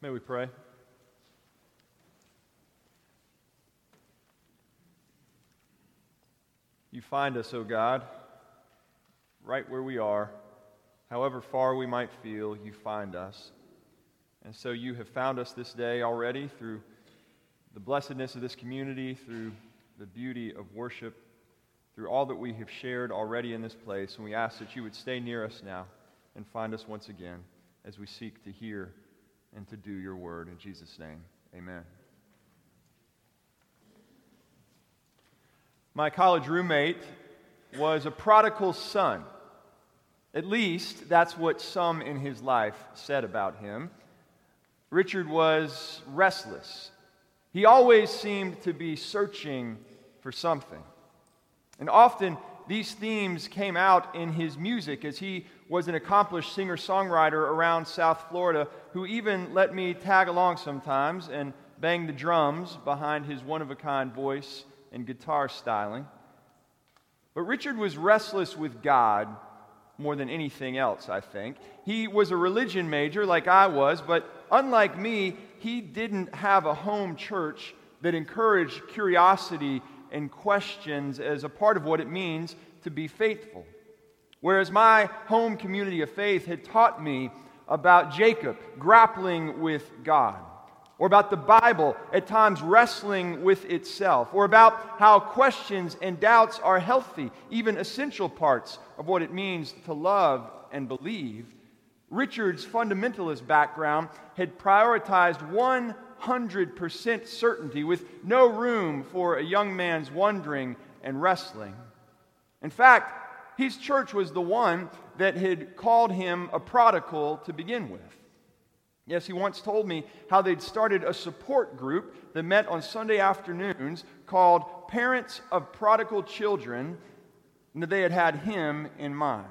May we pray? You find us, O God, right where we are. However far we might feel, you find us. And so you have found us this day already through the blessedness of this community, through the beauty of worship, through all that we have shared already in this place. And we ask that you would stay near us now and find us once again as we seek to hear and to do your word. In Jesus' name, amen. My college roommate was a prodigal son. At least, that's what some in his life said about him. Richard was restless. He always seemed to be searching for something. And often, these themes came out in his music, as he was an accomplished singer-songwriter around South Florida who even let me tag along sometimes and bang the drums behind his one-of-a-kind voice and guitar styling. But Richard was restless with God more than anything else, I think. He was a religion major like I was, but unlike me, he didn't have a home church that encouraged curiosity and questions as a part of what it means to be faithful. Whereas my home community of faith had taught me about Jacob grappling with God, or about the Bible at times wrestling with itself, or about how questions and doubts are healthy, even essential parts of what it means to love and believe, Richard's fundamentalist background had prioritized 100% certainty with no room for a young man's wondering and wrestling. In fact, his church was the one that had called him a prodigal to begin with. Yes, he once told me how they'd started a support group that met on Sunday afternoons called Parents of Prodigal Children, and that they had him in mind.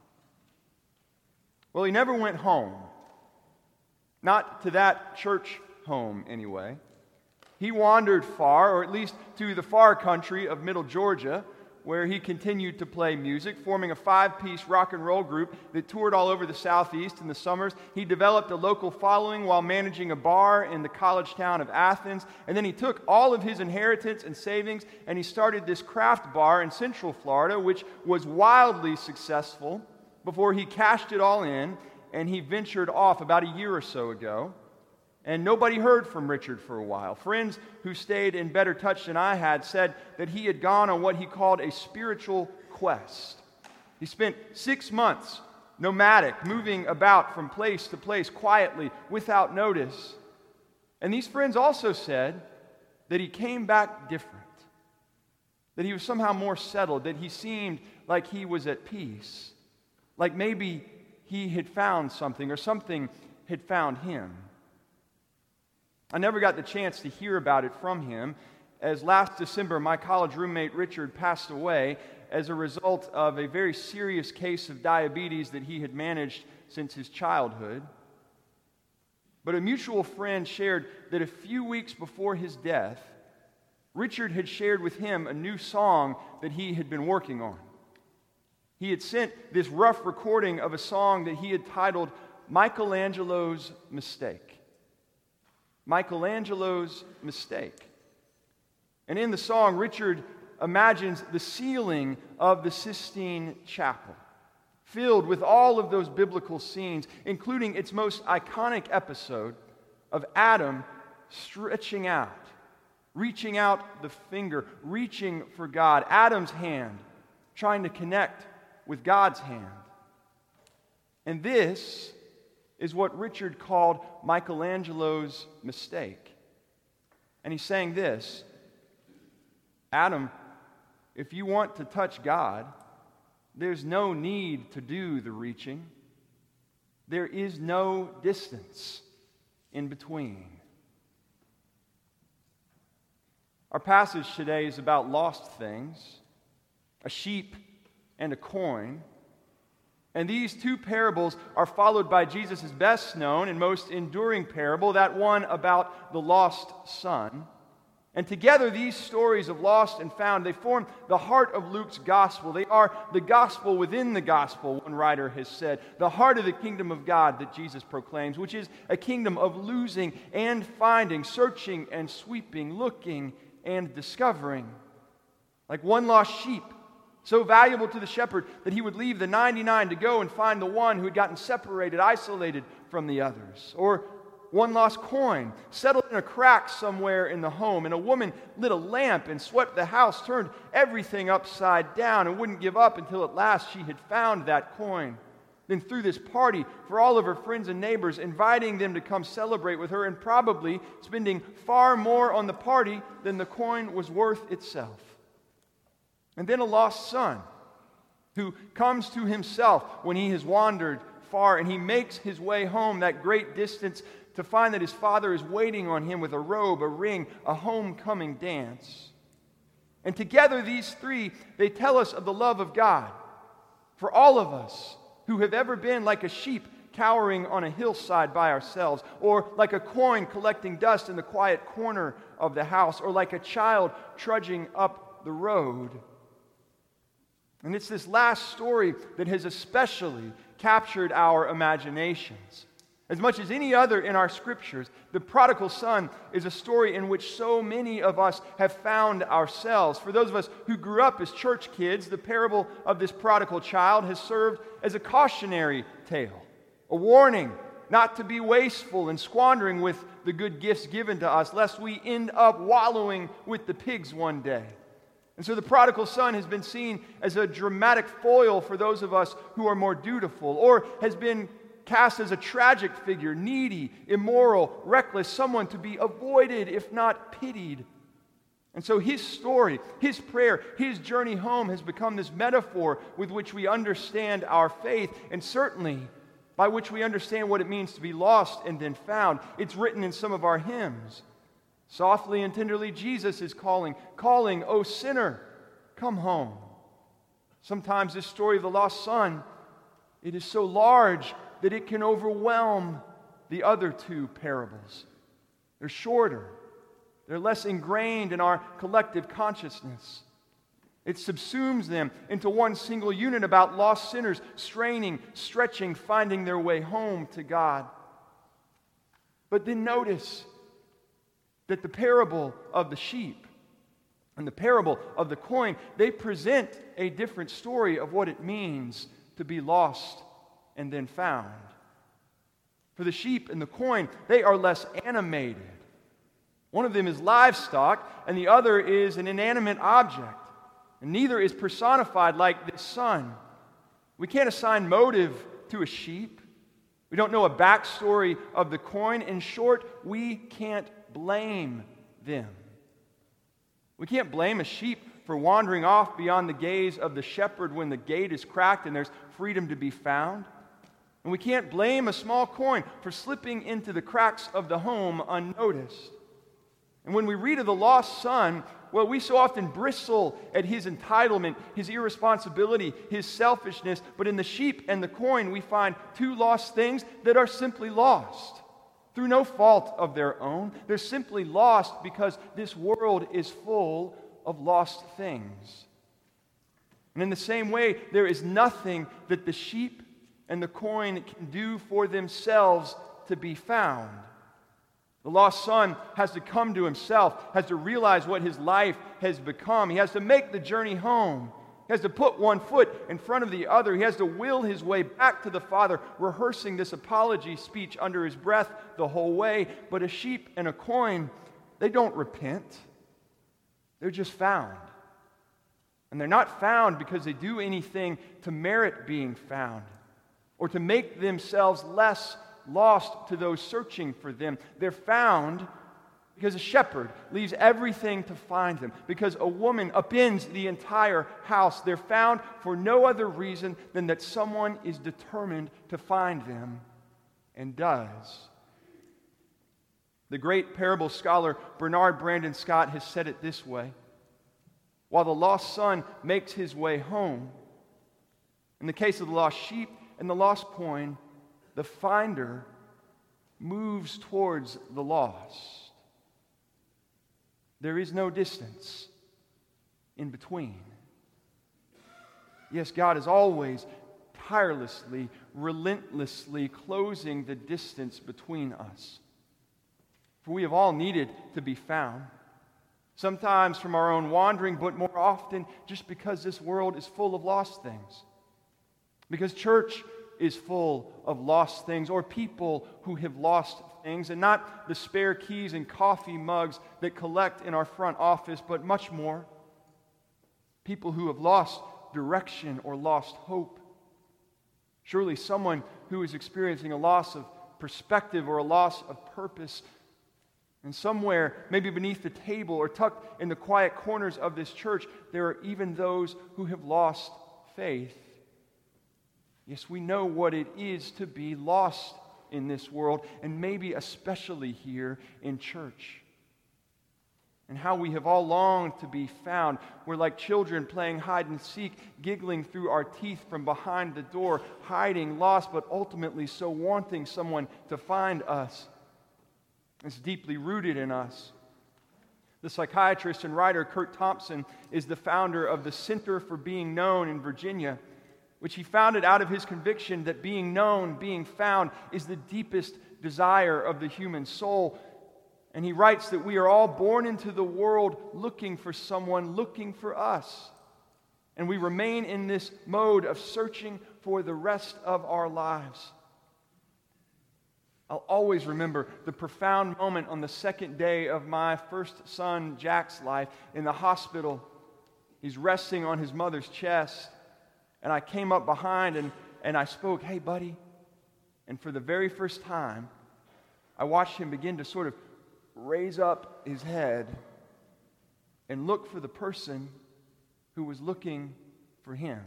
Well, he never went home. Not to that church home, anyway. He wandered far, or at least to the far country of Middle Georgia, where he continued to play music, forming a 5-piece rock and roll group that toured all over the Southeast in the summers. He developed a local following while managing a bar in the college town of Athens. And then he took all of his inheritance and savings and he started this craft bar in Central Florida, which was wildly successful before he cashed it all in and he ventured off about a year or so ago. And nobody heard from Richard for a while. Friends who stayed in better touch than I had said that he had gone on what he called a spiritual quest. He spent 6 months nomadic, moving about from place to place quietly, without notice. And these friends also said that he came back different, that he was somehow more settled, that he seemed like he was at peace, like maybe he had found something or something had found him. I never got the chance to hear about it from him, as last December my college roommate Richard passed away as a result of a very serious case of diabetes that he had managed since his childhood. But a mutual friend shared that a few weeks before his death, Richard had shared with him a new song that he had been working on. He had sent this rough recording of a song that he had titled Michelangelo's Mistake. Michelangelo's Mistake. And in the song, Richard imagines the ceiling of the Sistine Chapel, filled with all of those biblical scenes, including its most iconic episode of Adam stretching out, reaching out the finger, reaching for God, Adam's hand, trying to connect with God's hand. And this is what Richard called Michelangelo's mistake. And he's saying this: Adam, if you want to touch God, there's no need to do the reaching. There is no distance in between. Our passage today is about lost things, a sheep and a coin. And these two parables are followed by Jesus' best known and most enduring parable, that one about the lost son. And together, these stories of lost and found, they form the heart of Luke's gospel. They are the gospel within the gospel, one writer has said. The heart of the kingdom of God that Jesus proclaims, which is a kingdom of losing and finding, searching and sweeping, looking and discovering. Like one lost sheep, so valuable to the shepherd that he would leave the 99 to go and find the one who had gotten separated, isolated from the others. Or one lost coin, settled in a crack somewhere in the home, and a woman lit a lamp and swept the house, turned everything upside down, and wouldn't give up until at last she had found that coin. Then threw this party for all of her friends and neighbors, inviting them to come celebrate with her, and probably spending far more on the party than the coin was worth itself. And then a lost son who comes to himself when he has wandered far, and he makes his way home that great distance to find that his father is waiting on him with a robe, a ring, a homecoming dance. And together these three, they tell us of the love of God for all of us who have ever been like a sheep cowering on a hillside by ourselves, or like a coin collecting dust in the quiet corner of the house, or like a child trudging up the road. And it's this last story that has especially captured our imaginations. As much as any other in our scriptures, the prodigal son is a story in which so many of us have found ourselves. For those of us who grew up as church kids, the parable of this prodigal child has served as a cautionary tale, a warning not to be wasteful and squandering with the good gifts given to us, lest we end up wallowing with the pigs one day. And so the prodigal son has been seen as a dramatic foil for those of us who are more dutiful, or has been cast as a tragic figure, needy, immoral, reckless, someone to be avoided if not pitied. And so his story, his prayer, his journey home has become this metaphor with which we understand our faith, and certainly by which we understand what it means to be lost and then found. It's written in some of our hymns. Softly and tenderly Jesus is calling, O sinner, come home. Sometimes this story of the lost son, it is so large that it can overwhelm the other two parables. They're shorter. They're less ingrained in our collective consciousness. It subsumes them into one single unit about lost sinners straining, stretching, finding their way home to God. But then notice that the parable of the sheep and the parable of the coin, they present a different story of what it means to be lost and then found. For the sheep and the coin, they are less animated. One of them is livestock, and the other is an inanimate object. And neither is personified like the son. We can't assign motive to a sheep. We don't know a backstory of the coin. In short, we can't blame them. We can't blame a sheep for wandering off beyond the gaze of the shepherd when the gate is cracked and there's freedom to be found. And we can't blame a small coin for slipping into the cracks of the home unnoticed. And when we read of the lost son, well, we so often bristle at his entitlement, his irresponsibility, his selfishness. But in the sheep and the coin, we find two lost things that are simply lost. Through no fault of their own. They're simply lost because this world is full of lost things. And in the same way, there is nothing that the sheep and the coin can do for themselves to be found. The lost son has to come to himself, has to realize what his life has become. He has to make the journey home. He has to put one foot in front of the other. He has to will his way back to the Father, rehearsing this apology speech under his breath the whole way. But a sheep and a coin, they don't repent. They're just found. And they're not found because they do anything to merit being found or to make themselves less lost to those searching for them. They're found because a shepherd leaves everything to find them, because a woman upends the entire house. They're found for no other reason than that someone is determined to find them and does. The great parable scholar Bernard Brandon Scott has said it this way: while the lost son makes his way home, in the case of the lost sheep and the lost coin, the finder moves towards the lost. There is no distance in between. Yes, God is always tirelessly, relentlessly closing the distance between us. For we have all needed to be found. Sometimes from our own wandering, but more often just because this world is full of lost things. Because church is full of lost things, or people who have lost things, and not the spare keys and coffee mugs that collect in our front office, but much more. People who have lost direction or lost hope. Surely someone who is experiencing a loss of perspective or a loss of purpose. And somewhere, maybe beneath the table or tucked in the quiet corners of this church, there are even those who have lost faith. Yes, we know what it is to be lost in this world, and maybe especially here in church. And how we have all longed to be found. We're like children playing hide and seek, giggling through our teeth from behind the door, hiding, lost, but ultimately so wanting someone to find us. It's deeply rooted in us. The psychiatrist and writer Curt Thompson is the founder of the Center for Being Known in Virginia, which he founded out of his conviction that being known, being found, is the deepest desire of the human soul. And he writes that we are all born into the world looking for someone, looking for us. And we remain in this mode of searching for the rest of our lives. I'll always remember the profound moment on the second day of my first son, Jack's life, in the hospital. He's resting on his mother's chest. And I came up behind and I spoke, "Hey, buddy." And for the very first time, I watched him begin to sort of raise up his head and look for the person who was looking for him.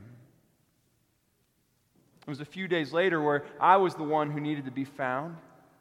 It was a few days later where I was the one who needed to be found.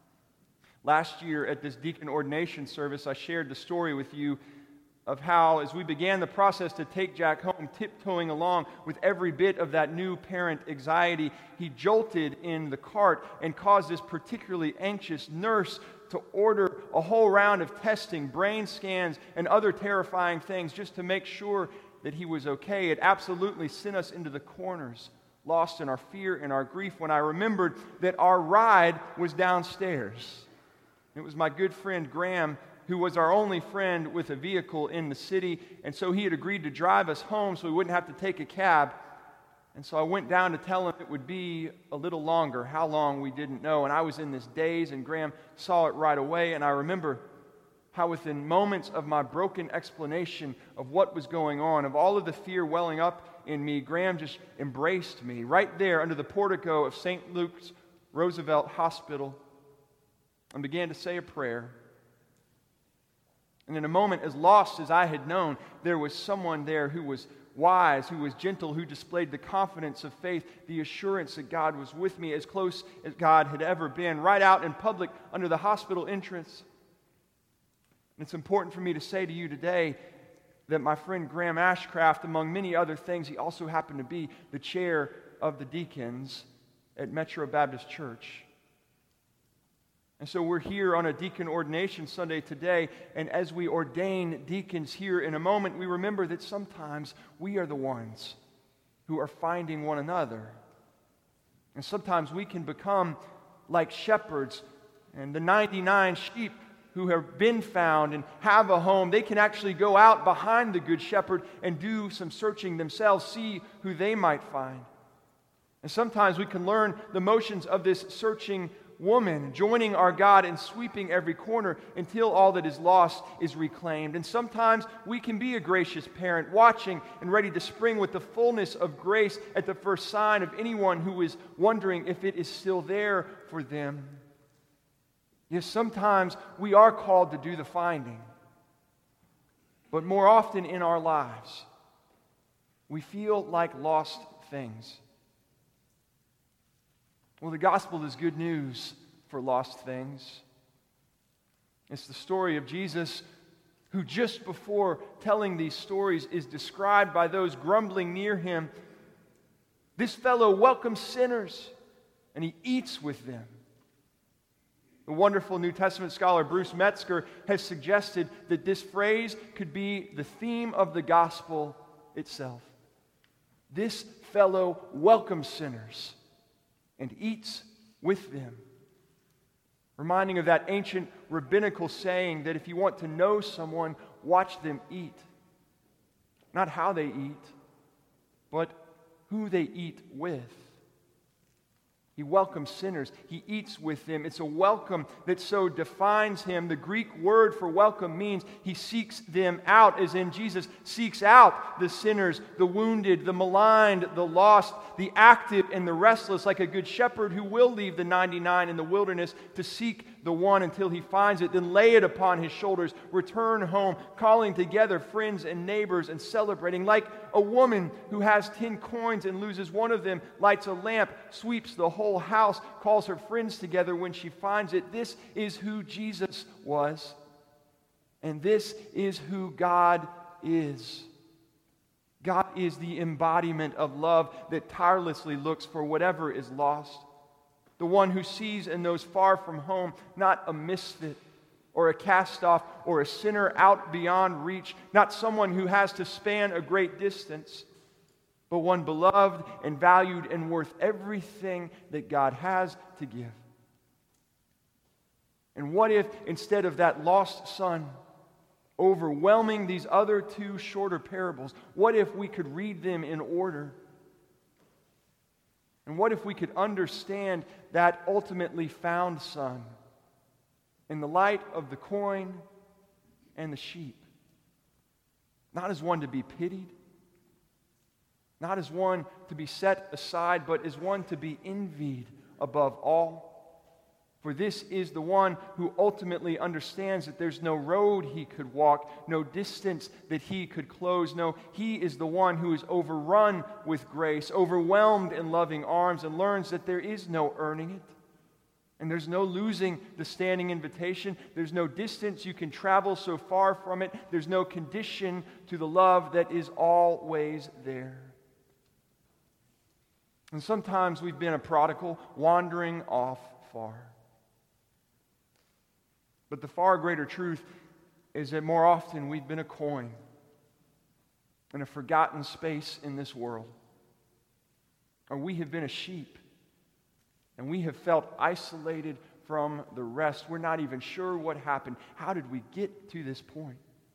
Last year at this deacon ordination service, I shared the story with you of how, as we began the process to take Jack home, tiptoeing along with every bit of that new parent anxiety, he jolted in the cart and caused this particularly anxious nurse to order a whole round of testing, brain scans, and other terrifying things just to make sure that he was okay. It absolutely sent us into the corners, lost in our fear and our grief, when I remembered that our ride was downstairs. It was my good friend Graham, who was our only friend with a vehicle in the city, and so he had agreed to drive us home so we wouldn't have to take a cab. And so I went down to tell him it would be a little longer. How long, we didn't know. And I was in this daze, and Graham saw it right away. And I remember how within moments of my broken explanation of what was going on, of all of the fear welling up in me, Graham just embraced me right there under the portico of St. Luke's Roosevelt Hospital and began to say a prayer. And in a moment as lost as I had known, there was someone there who was wise, who was gentle, who displayed the confidence of faith, the assurance that God was with me, as close as God had ever been, right out in public under the hospital entrance. And it's important for me to say to you today that my friend Graham Ashcraft, among many other things, he also happened to be the chair of the deacons at Metro Baptist Church. And so we're here on a deacon ordination Sunday today, and as we ordain deacons here in a moment, we remember that sometimes we are the ones who are finding one another. And sometimes we can become like shepherds, and the 99 sheep who have been found and have a home, they can actually go out behind the good shepherd and do some searching themselves, see who they might find. And sometimes we can learn the motions of this searching woman, joining our God and sweeping every corner until all that is lost is reclaimed. And sometimes we can be a gracious parent, watching and ready to spring with the fullness of grace at the first sign of anyone who is wondering if it is still there for them. Yes, sometimes we are called to do the finding. But more often in our lives, we feel like lost things. Well, the gospel is good news for lost things. It's the story of Jesus who, just before telling these stories, is described by those grumbling near him. This fellow welcomes sinners, and he eats with them. The wonderful New Testament scholar Bruce Metzger has suggested that this phrase could be the theme of the gospel itself. This fellow welcomes sinners and eats with them. Reminding of that ancient rabbinical saying that if you want to know someone, watch them eat. Not how they eat, but who they eat with. He welcomes sinners. He eats with them. It's a welcome that so defines him. The Greek word for welcome means he seeks them out, as in Jesus seeks out the sinners, the wounded, the maligned, the lost, the active and the restless, like a good shepherd who will leave the 99 in the wilderness to seek the one until he finds it, then lay it upon his shoulders, return home, calling together friends and neighbors and celebrating. Like a woman who has 10 coins and loses one of them, lights a lamp, sweeps the whole house, calls her friends together when she finds it. This is who Jesus was, and this is who God is. God is the embodiment of love that tirelessly looks for whatever is lost. The one who sees and knows far from home, not a misfit or a cast-off or a sinner out beyond reach, not someone who has to span a great distance, but one beloved and valued and worth everything that God has to give. And what if, instead of that lost son overwhelming these other two shorter parables, what if we could read them in order? And what if we could understand that ultimately found son in the light of the coin and the sheep? Not as one to be pitied, not as one to be set aside, but as one to be envied above all. For this is the one who ultimately understands that there's no road he could walk, no distance that he could close. No, he is the one who is overrun with grace, overwhelmed in loving arms, and learns that there is no earning it. And there's no losing the standing invitation. There's no distance you can travel so far from it. There's no condition to the love that is always there. And sometimes we've been a prodigal wandering off far. But the far greater truth is that more often we've been a coin in a forgotten space in this world. Or we have been a sheep and we have felt isolated from the rest. We're not even sure what happened. How did we get to this point?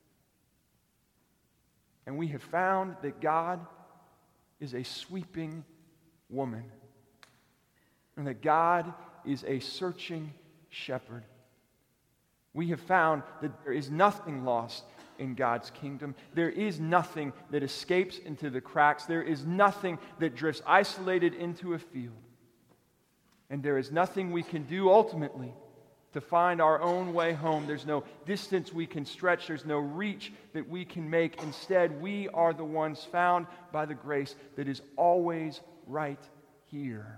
And we have found that God is a sweeping woman, and that God is a searching shepherd. We have found that there is nothing lost in God's kingdom. There is nothing that escapes into the cracks. There is nothing that drifts isolated into a field. And there is nothing we can do ultimately to find our own way home. There's no distance we can stretch. There's no reach that we can make. Instead, we are the ones found by the grace that is always right here.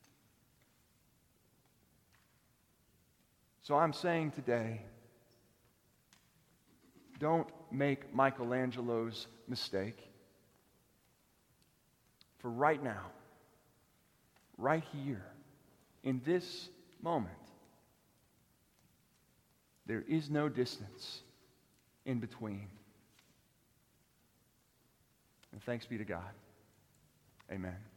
So I'm saying today, don't make Michelangelo's mistake. For right now, right here, in this moment, there is no distance in between. And thanks be to God. Amen.